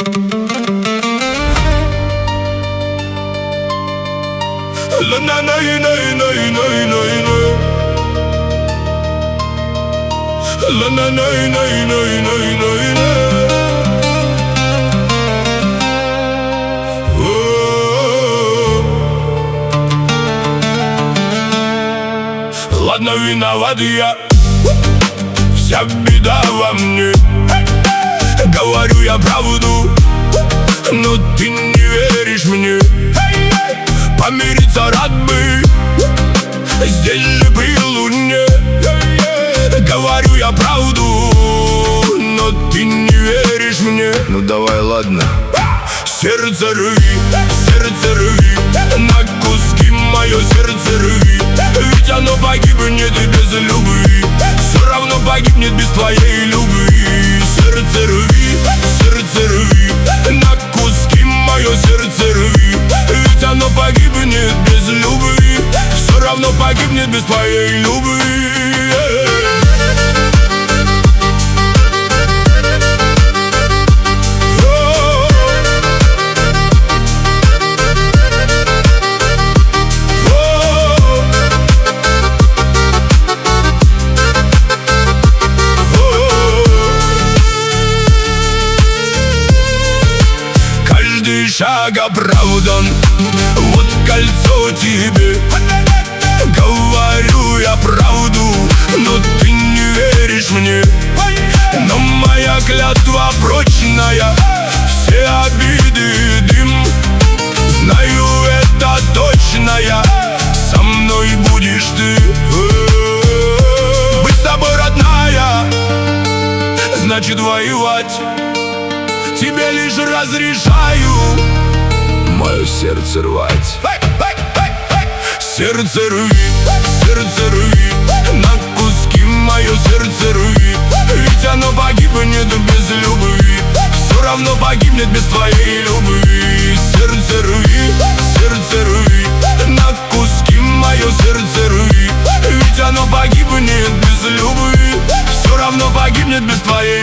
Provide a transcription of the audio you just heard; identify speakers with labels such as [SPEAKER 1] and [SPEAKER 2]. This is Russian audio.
[SPEAKER 1] Ладно, виноват я, вся беда во мне. Говорю я правду, но ты не веришь мне. Помириться рад бы, здесь же при луне. Говорю я правду, но ты не веришь мне. Ну давай, ладно. Сердце рви, на куски мое сердце рви. Ведь оно погибнет без любви, все равно погибнет без твоей любви. Сердце рви, на куски мое сердце рви. Ведь оно погибнет без любви, все равно погибнет без твоей любви. Шаг оправдан, вот кольцо тебе. Говорю я правду, но ты не веришь мне. Но моя клятва прочная, все обиды дым. Знаю это точно я, со мной будешь ты. Быть с тобой, родная, значит воевать. Тебе лишь разрешаю мое сердце рвать. Сердце рви, на куски мое сердце рви. Ведь оно погибнет без любви, все равно погибнет без твоей любви. Сердце рви, на куски мое сердце рви. Ведь оно погибнет без любви, все равно погибнет без твоей